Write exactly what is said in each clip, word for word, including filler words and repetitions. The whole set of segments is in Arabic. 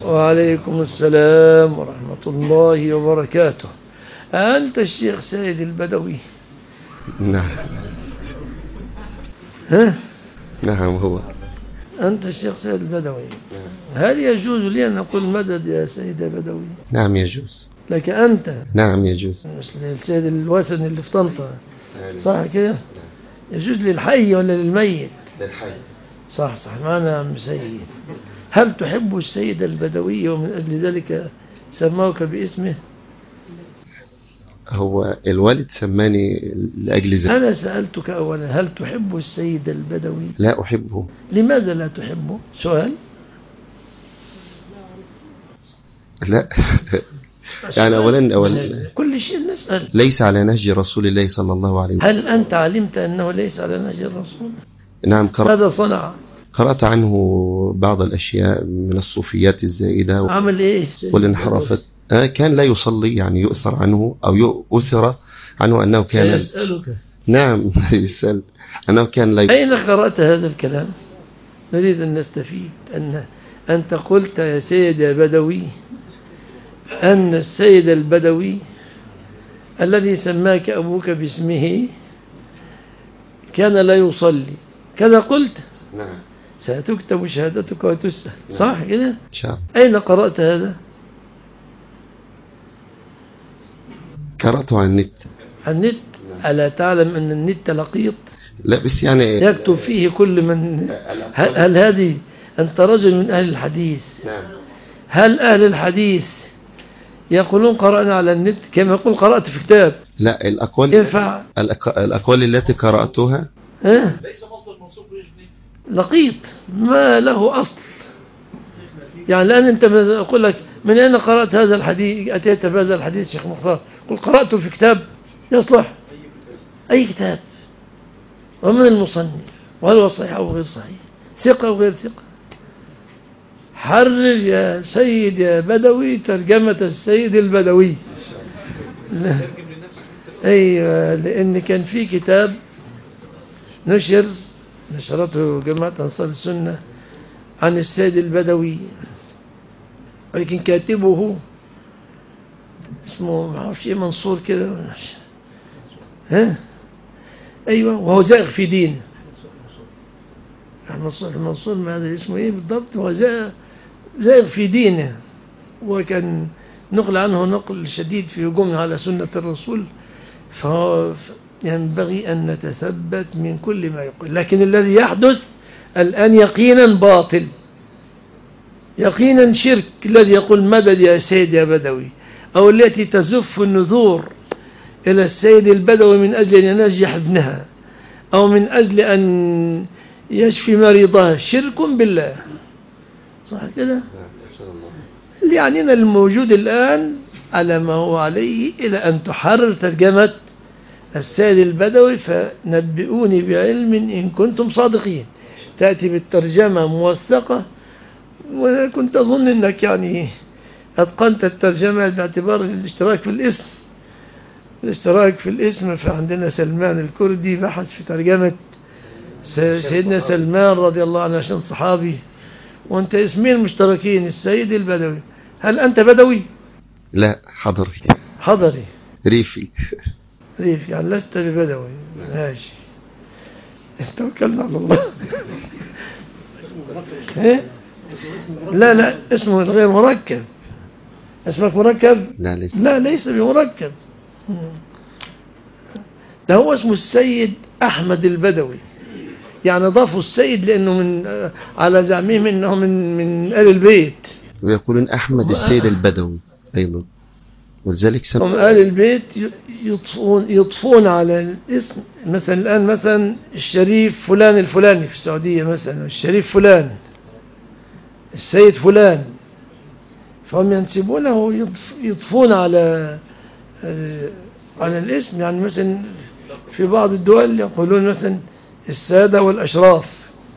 وعليكم السلام ورحمة الله وبركاته. أنت الشيخ سيد البدوي؟ نعم. ها؟ نعم هو. أنت الشيخ سيد البدوي. هل يجوز لي أن أقول مدد يا سيد البدوي؟ نعم يجوز لك أنت؟ نعم يجوز. مش للسيد الوثني اللي في طنطا، صح كده؟ يجوز للحي ولا للميت؟ للحي. صح صح معنا يا عم سيد. هل تحب السيد البدوي ومن أجل ذلك سموك باسمه؟ هو الوالد سماني لأجل ذلك. أنا سألتك أولا هل تحب السيد البدوي؟ لا أحبه. لماذا لا تحبه؟ سؤال. لا يعني أولا أولا كل شيء نسأل. ليس على نهج رسول الله صلى الله عليه وسلم. هل أنت علمت أنه ليس على نهج الرسول؟ نعم قرأت. ماذا صنع؟ قرأت عنه بعض الأشياء من الصوفيات الزائدة. عمل إيه؟ والانحرافات. آه كان لا يصلي، يعني يؤثر عنه أو يؤثر عنه أنه كان. سيسألك. نعم يسأل أنه كان لا يصلي. أين قرأت هذا الكلام؟ نريد أن نستفيد. أن أنت قلت يا سيد يا بدوي أن السيد البدوي الذي سماك أبوك باسمه كان لا يصلي، كذا قلت؟ نعم. ستكتب شهادتك وتسأل. نعم. صح كده؟ إن شاء الله. أين قرأت هذا؟ قرأته عن النت. عن النت؟ نعم. ألا تعلم أن النت لقيط؟ لا بس يعني يكتب فيه كل من. هل, هل هذه أنت رجل من أهل الحديث؟ نعم. هل أهل الحديث يقولون قرأنا على النت كما يقول قرأت في كتاب؟ لا الأقوال ينفع. الأقوال التي قرأتها ها؟ ليس مصدر منصوب لقيط ما له أصل. يعني الآن أنت أقول لك من أين قرأت هذا الحديث؟ أتيت بهذا الحديث شيخ مختار؟ قل قرأته في كتاب يصلح أي كتاب. ومن المصنف وهل هو صحيح أو غير صحيح، ثقة أو غير ثقة. حرر يا سيد يا بدوي ترجمة السيد البدوي. أيوة لأن كان في كتاب نشر نشرته جماعة أنصار السنة عن السيد البدوي، ولكن كاتبه اسمه ما اعرفش ايه منصور كده. ها ايوه وهو زائغ في دينه. احمد صالح المنصور ما هذا اسمه ايه بالضبط؟ هو زائغ في دينه، وكان نقل عنه نقل شديد في هجومه على سنة الرسول. فهو ينبغي أن نتثبت من كل ما يقول. لكن الذي يحدث الآن يقينا باطل، يقينا شرك. الذي يقول مدد يا سيد يا بدوي، أو التي تزف النذور إلى السيد البدوي من أجل أن ينجح ابنها أو من أجل أن يشفي مريضها، شرك بالله. صح كده؟ يعني الموجود الآن على ما هو عليه إلى أن تحرر ترجمة السيد البدوي، فنبئوني بعلم إن كنتم صادقين. تأتي بالترجمة موثقة، وكنت أظن أنك يعني أتقنت الترجمة باعتبار الاشتراك في الاسم. الاشتراك في الاسم، فعندنا سلمان الكردي بحث في ترجمة سيدنا سلمان رضي الله عنه عشان صحابي، وانت اسمين مشتركين السيد البدوي. هل أنت بدوي؟ لا حضري. حضري ريفي. ريفي يعني لست ببدوي. ماشي توكلنا على الله. ايه لا لا اسمه غير مركب. اسمك مركب؟ لا ليس. لا ليس بمركب. ده هو اسمه السيد أحمد البدوي، يعني ضافوا السيد لأنه من على زعمهم أنه من من آل البيت، ويقولون أحمد السيد البدوي أيضا، ولذلك سموا هم آل البيت يطفون يطفون على الاسم. مثلا الآن مثلا الشريف فلان الفلاني في السعودية مثلا، الشريف فلان، السيد فلان، فهم ينسبونه يطفون على على الاسم. يعني مثلا في بعض الدول يقولون مثلا السادة والأشراف.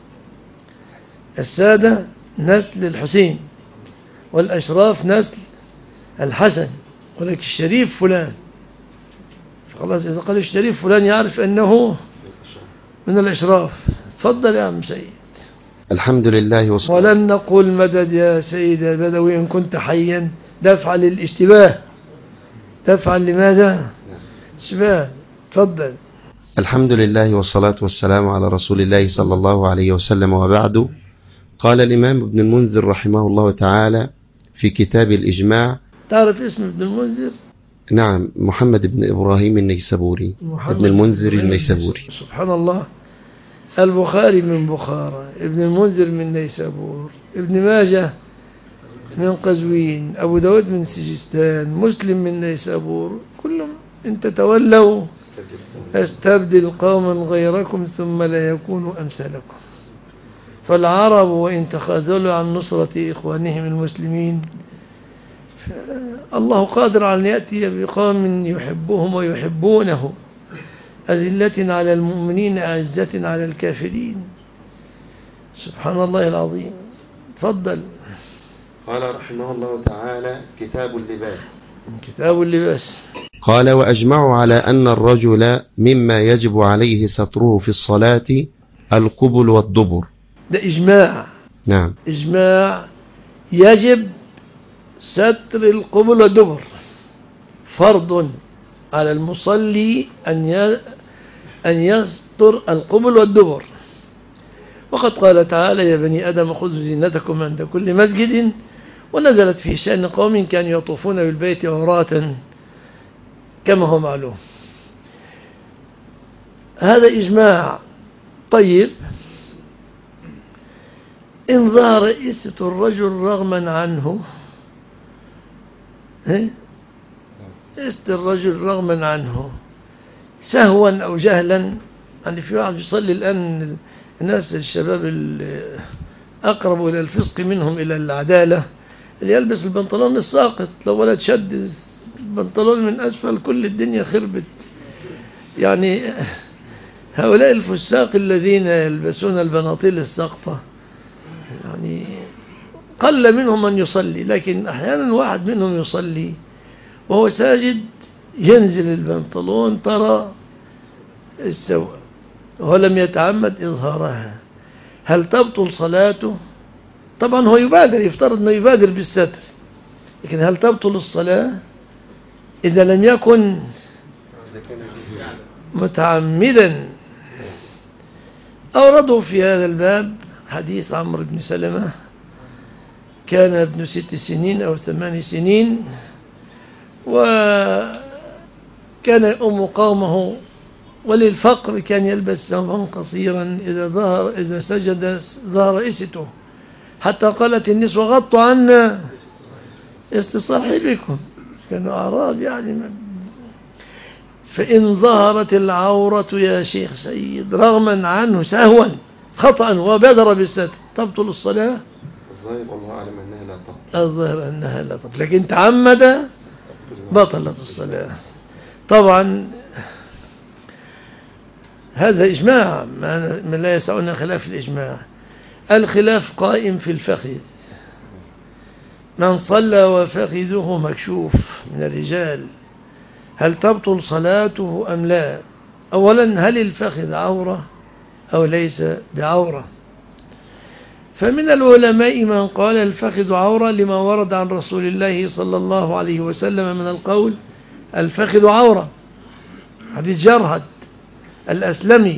السادة نسل الحسين والأشراف نسل الحسن، ولكن الشريف فلان. فخلاص إذا قال الشريف فلان يعرف أنه من الأشراف. تفضل يا عم سيد. الحمد لله والصلاة. ولن نقول مدد يا سيد يا بدوي إن كنت حيا، دفع للاشتباه. دفع لماذا؟ اشتباه. تفضل. الحمد لله والصلاة والسلام على رسول الله صلى الله عليه وسلم، وبعد. قال الإمام ابن المنذر رحمه الله تعالى في كتاب الإجماع. تعرف اسم ابن المنذر؟ نعم، محمد بن إبراهيم النيسابوري، ابن المنذر النيسابوري. سبحان الله. البخاري من بخارى، ابن المنذر من نيسابور، ابن ماجه من قزوين، أبو داود من سجستان، مسلم من نيسابور. كلهم إن تتولوا استبدل قوما غيركم ثم لا يكونوا أمثالكم. فالعرب وإن تخاذلوا عن نصرة إخوانهم المسلمين، الله قادر على أن يأتي بقوم يحبهم ويحبونه، أذلة على المؤمنين أعزة على الكافرين. سبحان الله العظيم. تفضل. قال رحمه الله تعالى: كتاب اللباس. كتاب اللباس. قال: وأجمعوا على أن الرجل مما يجب عليه ستره في الصلاة القبل والدبر. ده إجماع. نعم، إجماع. يجب ستر القبل والدبر، فرض على المصلي أن أن يستر القبل والدبر. وقد قال تعالى: يا بني آدم خذوا زينتكم عند كل مسجد. ونزلت في شأن قوم كانوا يطوفون بالبيت عراة كما هو معلوم. هذا إجماع. طيب، إن ظهر إسة الرجل رغما عنه، إسة الرجل رغما عنه سهوا أو جهلا. يعني في واحد يصلي الآن، الناس الشباب أقرب إلى الفسق منهم إلى العدالة، اللي يلبس البنطلون الساقط، لو ولد شد البنطلون من أسفل كل الدنيا خربت. يعني هؤلاء الفساق الذين يلبسون البناطيل الساقطة يعني قل منهم من يصلي، لكن أحيانا واحد منهم يصلي وهو ساجد ينزل البنطلون ترى السوء وهو لم يتعمد إظهارها. هل تبطل صلاته؟ طبعا هو يبادر، يفترض أنه يبادر بالستر، لكن هل تبطل الصلاة إذا لم يكن متعمدا؟ أوردوا في هذا الباب حديث عمرو بن سلمة، كان ابن ست سنين أو ثمان سنين، وكان يؤم قومه، وللفقر كان يلبس ثوبا قصيرا، إذا ظهر إذا سجد ظهر إسته، حتى قالت النسوة: غطوا عنا استصاحبكم. كانوا أعراب يعني. فإن ظهرت العورة يا شيخ سيد رغما عنه سهوا خطأ وبادر بالستر، تبطل الصلاة؟ الظاهر والله أعلم أنها لا تبطل. الظاهر أنها لا تبطل، لكن تعمد بطلت الصلاة. طبعا هذا إجماع، ما لا يسعنا خلاف الإجماع. الخلاف قائم في الفخذ. من صلى وفخذه مكشوف من الرجال هل تبطل صلاته أم لا؟ أولا، هل الفخذ عورة أو ليس بعورة؟ فمن العلماء من قال الفخذ عورة لما ورد عن رسول الله صلى الله عليه وسلم من القول الفخذ عورة، حديث جرهد الأسلمي.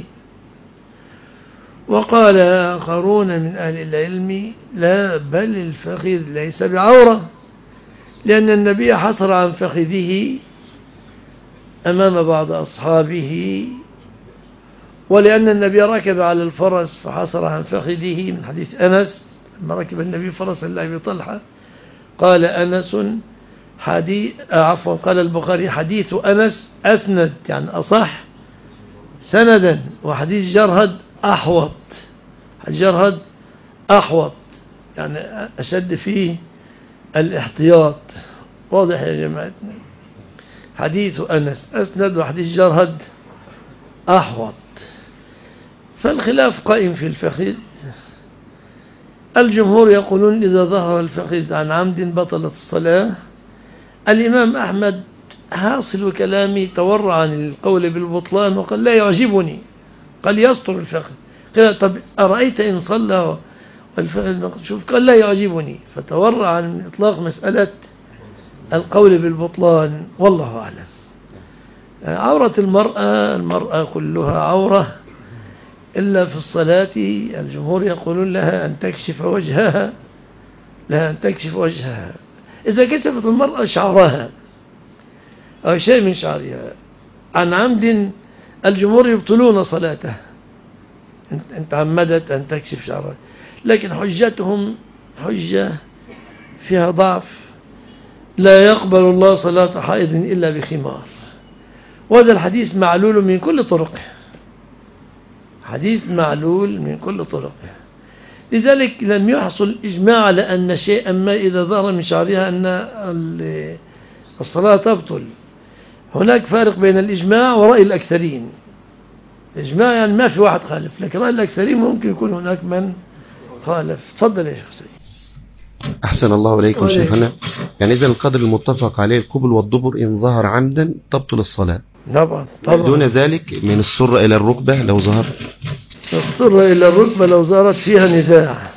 وقال آخرون من أهل العلم لا، بل الفخذ ليس بعورة، لأن النبي حصر عن فخذه أمام بعض أصحابه، ولأن النبي ركب على الفرس فحصر عن فخذه، من حديث أنس لما ركب النبي فرسا لأبي طلحة قال أنس حديث عفوا قال البخاري: حديث أنس أسند يعني أصح سندا، وحديث جرهد أحوط. جرهد أحوط يعني أشد فيه الاحتياط. واضح يا جماعتنا؟ حديث أنس أسند وحديث جرهد أحوط. فالخلاف قائم في الفخذ. الجمهور يقولون إذا ظهر الفخذ عن عمد بطلت الصلاة. الإمام أحمد حاصل كلامي تورع عن القول بالبطلان وقال لا يعجبني، قال يستر الفخذ. قال: طب أرأيت إن صلى المكشوف قال لا يعجبني، فتورع عن إطلاق مسألة القول بالبطلان، والله أعلم. عورة المرأة، المرأة كلها عورة إلا في الصلاة. الجمهور يقولون لها أن تكشف وجهها، لها أن تكشف وجهها. إذا كشفت المرأة شعرها أو شيء من شعرها عن عمد، الجمهور يبطلون صلاتها إن تعمدت أن تكشف شعرها، لكن حجتهم حجة فيها ضعف. لا يقبل الله صلاة حائض إلا بخمار، وهذا الحديث معلول من كل طرقه، حديث معلول من كل طرقه. لذلك لم يحصل إجماع على أن شيئا ما إذا ظهر من شعرها أن الصلاة تبطل. هناك فارق بين الإجماع ورأي الأكثرين. الإجماع يعني ما في واحد خالف، لكن رأي الأكثرين ممكن يكون هناك من خالف. تفضل يا شيخ سيد. أحسن الله إليكم شيخنا. يعني إذا القدر المتفق عليه القبل والدبر إن ظهر عمدا تبطل الصلاة. طبعا طبعا. دون ذلك من السرة إلى الركبة لو ظهر، السرة إلى الركبة لو ظهرت فيها نزاع،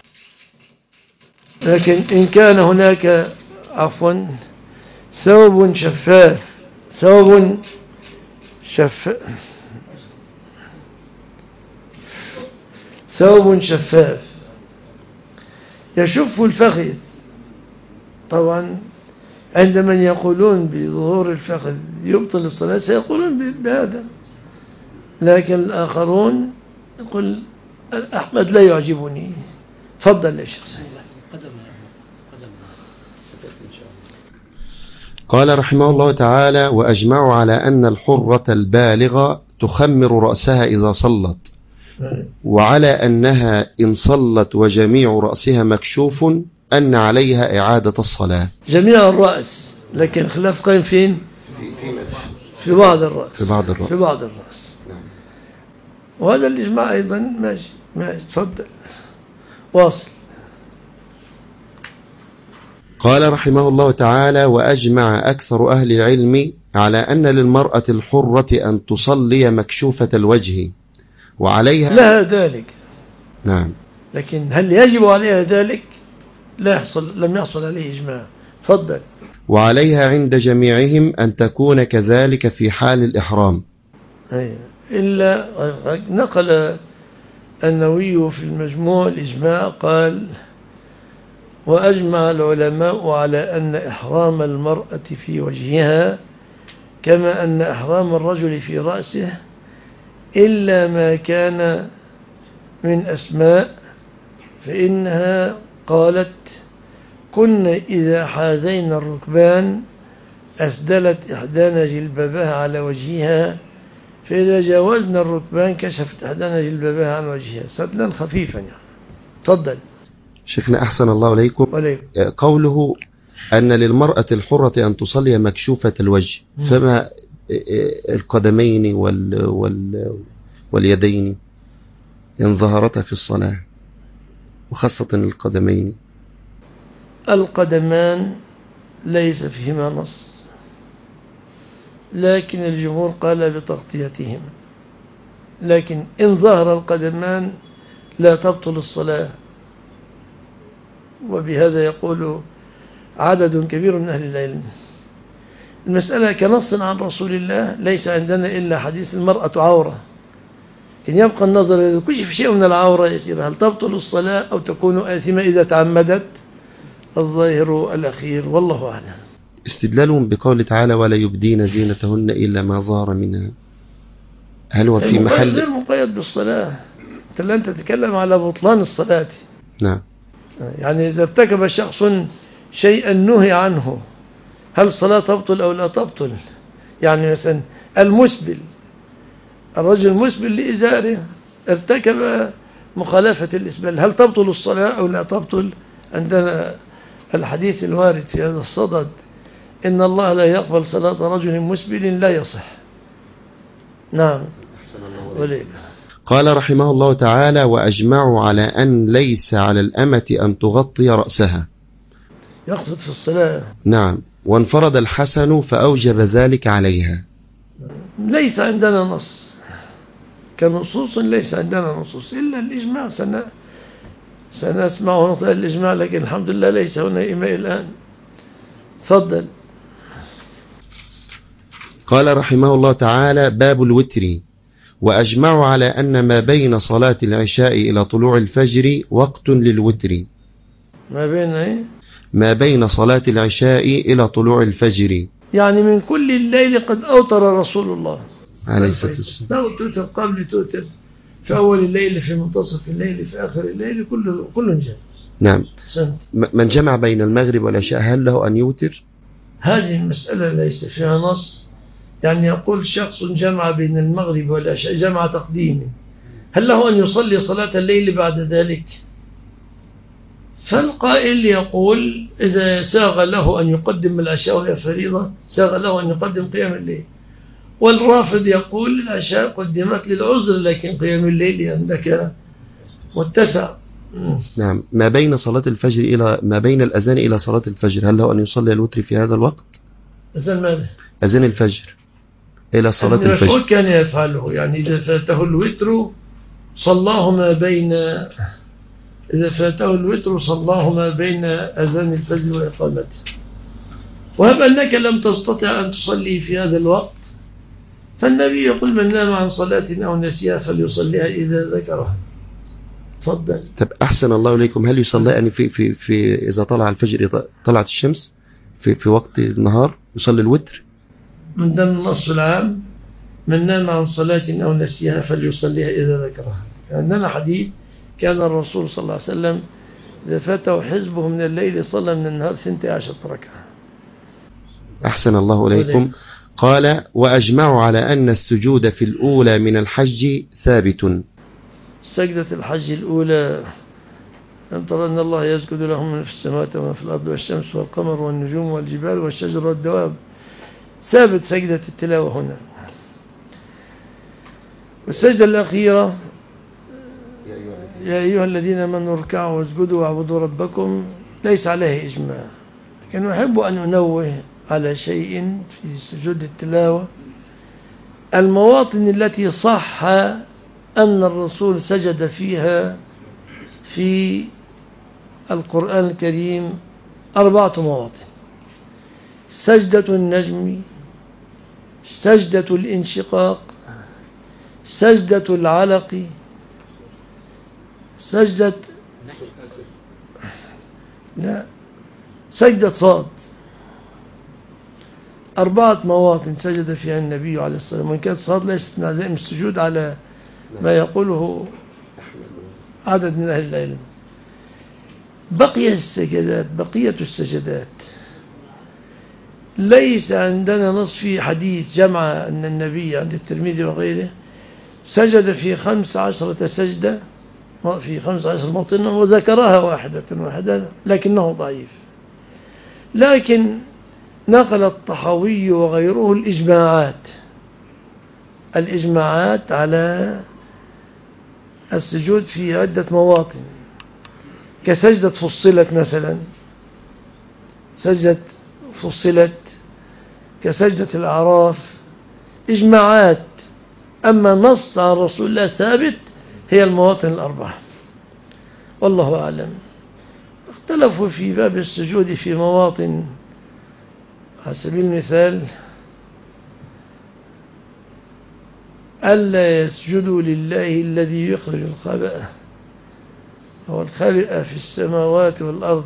لكن إن كان هناك عفوا ثوب شفاف، ثوب شفاف ثوب شفاف يشف الفخذ، طبعا عند من يقولون بظهور الفخذ يبطل الصلاة سيقولون بهذا، لكن الآخرون يقول أحمد لا يعجبني. تفضل يا شيخ سيد. قال رحمه الله تعالى: وأجمعوا على أن الحرة البالغة تخمر رأسها إذا صلت، وعلى أنها إن صلت وجميع رأسها مكشوف أن عليها إعادة الصلاة. جميع الرأس، لكن خلاف قائم فين؟ في بعض الرأس، في بعض الرأس, في بعض الرأس. وهذا الإجماع أيضا ماشي ماشي. تفضل واصل. قال رحمه الله تعالى: وأجمع أكثر أهل العلم على أن للمرأة الحرة أن تصلي مكشوفة الوجه وعليها لها ذلك. نعم. لكن هل يجب عليها ذلك؟ لا يحصل، لم يحصل عليه إجماع. تفضل. وعليها عند جميعهم أن تكون كذلك في حال الإحرام. إلا نقل النووي في المجموع الإجماع، قال: وأجمع العلماء على أن إحرام المرأة في وجهها كما أن إحرام الرجل في رأسه، إلا ما كان من أسماء، فإنها قالت: كنا إذا حاذينا الركبان أسدلت إحدانا جلبابها على وجهها، فإذا جاوزنا الركبان كشفت إحدانا جلبابها عن وجهها سدلا خفيفا. يعني تفضل شيخنا أحسن الله إليكم. وليكم. قوله أن للمرأة الحرة أن تصلي مكشوفة الوجه، فما القدمين وال وال واليدين إن ظهرتا في الصلاة، وخاصة القدمين؟ القدمان ليس فيهما نص، لكن الجمهور قال بتغطيتهم، لكن إن ظهر القدمان لا تبطل الصلاة، وبهذا يقول عدد كبير من أهل العلم. المسألة كنص عن رسول الله ليس عندنا إلا حديث المرأة عورة، لكن يبقى النظر إذا كشف شيء من العورة يسير، هل تبطل الصلاة أو تكون آثمة إذا تعمدت؟ الظاهر الأخير، والله أعلم. استدلالهم بقول تعالى: ولا يبدين زينتهن إلا ما ظهر منها، هل هو في محل غير مقيد بالصلاة؟ أنت لن تتكلم على بطلان الصلاة. نعم. يعني إذا ارتكب شخص شيئا نهي عنه، هل الصلاة تبطل أو لا تبطل؟ يعني مثلا المسبل، الرجل المسبل لإزاره ارتكب مخالفة الإسبال، هل تبطل الصلاة أو لا تبطل؟ عندنا الحديث الوارد في هذا الصدد: إن الله لا يقبل صلاة رجل مسبل لا يصح. نعم. وليك. قال رحمه الله تعالى: وأجمعوا على أن ليس على الأمة أن تغطي رأسها. يقصد في الصلاة. نعم. وانفرد الحسن فأوجب ذلك عليها. ليس عندنا نص كنصوص، ليس عندنا نصوص إلا الإجماع. سنة سنسمع ونطلع الإجماع، لكن الحمد لله ليس هنا إيماء الآن. تفضل. قال رحمه الله تعالى: باب الوتر. وأجمعوا على أن ما بين صلاة العشاء إلى طلوع الفجر وقت للوتر. ما بين إيه؟ ما بين صلاة العشاء إلى طلوع الفجر، يعني من كل الليل قد أوتر رسول الله عليه الصلاة والسلام. لو توتر قبل توتر، في أول الليل، في منتصف الليل، في آخر الليل، كله كل جائز. نعم. سنت. من جمع بين المغرب والعشاء هل له أن يوتر؟ هذه المسألة ليس فيها نص، يعني يقول شخص جمع بين المغرب والعشاء جمع تقديم، هل له أن يصلي صلاة الليل بعد ذلك؟ فالقائل يقول إذا ساغ له أن يقدم العشاء وهي فريضة ساغ له أن يقدم قيام الليل. والرافض يقول العشاء قدمت للعذر، لكن قيام الليل عندك متسع. نعم. ما بين صلاة الفجر إلى ما بين الأذان إلى صلاة الفجر هل له أن يصلي الوتر في هذا الوقت؟ أذان ماذا؟ أذان الفجر إلى صلاة الفجر. المفعول كان يفعله، يعني إذا فاته الوتر صلاه ما بين إذا فاته الوتر صلاه ما بين أذان الفجر وإقامته. وهب أنك لم تستطع أن تصلي في هذا الوقت، فالنبي يقول من نام عن صلاة أو نسيها فليصليها إذا ذكرها. تفضل. طب أحسن الله إليكم، هل يصلي يعني في في في إذا طلع الفجر، إذا طلعت الشمس في في وقت النهار يصلي الوتر؟ من ضمن النص العام من نام عن صلاة أو نسيها فليصليها إذا ذكرها. عندنا حديث كان الرسول صلى الله عليه وسلم إذا فاته حزبه من الليل صلى من النهار ثنتي عشرة ركعة. أحسن الله إليكم. قال: وأجمعوا على أن السجود في الأولى من الحج ثابت. سجدة الحج الأولى أن ترى أن الله يسجد لهم من في السماوات ومن في الأرض والشمس والقمر والنجوم والجبال والشجر والدواب، ثابت سجدة التلاوة هنا. والسجدة الأخيرة يا أيها الذين آمنوا اركعوا واسجدوا واعبدوا ربكم ليس عليه إجماع، لكن أحب أن أنوه على شيء في سجود التلاوة. المواطن التي صح أن الرسول سجد فيها في القرآن الكريم أربعة مواطن: سجدة النجم، سجدة الانشقاق، سجدة العلق، سجدة لا سجدة صاد. أربعة مواطن سجد فيها النبي عليه الصلاة والسلام، وإن كانت صاد ليست من عزائم السجود على ما يقوله عدد من أهل العلم. بقي السجدات بقية السجدات ليس عندنا نص في حديث جمع أن النبي عند الترمذي وغيره سجد في خمس عشرة سجدة في خمس عشر موطنا، وذكرها واحدة واحدة لكنه ضعيف. لكن نقل الطحاوي وغيره الإجماعات الإجماعات على السجود في عدة مواطن، كسجدة فصلت مثلا، سجدة فصلت، كسجدة الأعراف، إجماعات. أما نص عن رسول الله ثابت هي المواطن الأربعة، والله أعلم. اختلفوا في باب السجود في مواطن، على سبيل المثال ألا يسجدوا لله الذي يخرج الخبأ هو الخبئ في السماوات والأرض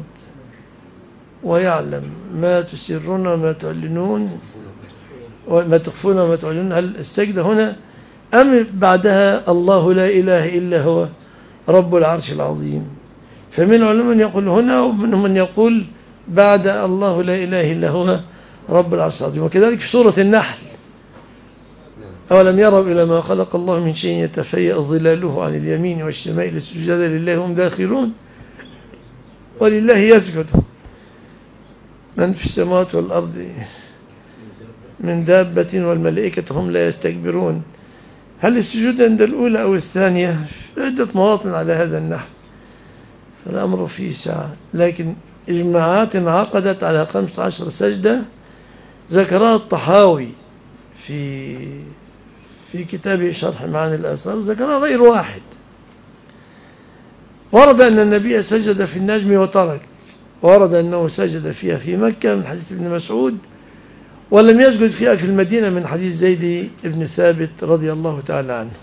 ويعلم ما تسرون وما تعلنون وما تخفون وما تعلنون. هل السجدة هنا أم بعدها الله لا إله إلا هو رب العرش العظيم؟ فمن العلماء من يقول هنا، ومنهم من يقول بعد الله لا إله إلا هو رب العرش العظيم. وكذلك في سورة النحل: أولم يروا إلى ما خلق الله من شيء يتفيأ ظلاله عن اليمين والشمائل سجدا لله هم داخرون. ولله يسجد من في السماوات والأرض من دابة والملائكة هم لا يستكبرون. هل السجود عند الأولى أو الثانية؟ عدة مواطن على هذا النحو، فالأمر فيه ساعة. لكن إجماعات عقدت على خمس عشر سجدة ذكرها الطحاوي في في كتابه شرح معاني الآثار، ذكرها غير واحد. ورد أن النبي سجد في النجم وترك، ورد أنه سجد فيها في مكة من حديث ابن مسعود، ولم يسجد فيها في المدينة من حديث زيد بن ثابت رضي الله تعالى عنه.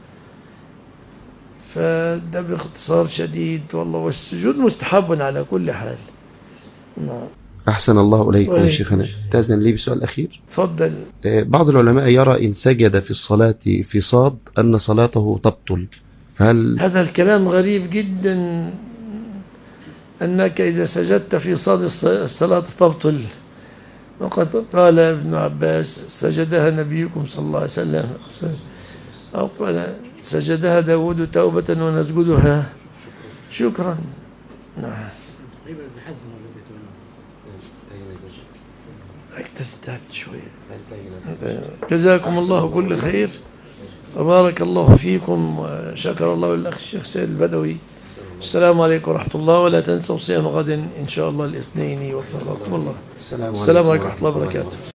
فده باختصار شديد والله، والسجود مستحب على كل حال. نعم. أحسن الله إليكم يا شيخنا. تأذن لي بسؤال أخير؟ تفضل. بعض العلماء يرى إن سجد في الصلاة في صاد أن صلاته تبطل، هل هذا الكلام غريب جدا، أنك إذا سجدت في صاد الصلاة تبطل، وقد قال ابن عباس سجدها نبيكم صلى الله عليه وسلم، أو قال سجدها داود توبة ونسجدها شكرا. نعم. اكتستعبت شوية. جزاكم الله كل خير وبارك الله فيكم، وشكر الله للأخ الشيخ سيد البدوي. السلام عليكم ورحمة الله، ولا تنسوا صيام غد إن شاء الله الاثنين وفقكم الله. السلام عليكم ورحمة الله وبركاته.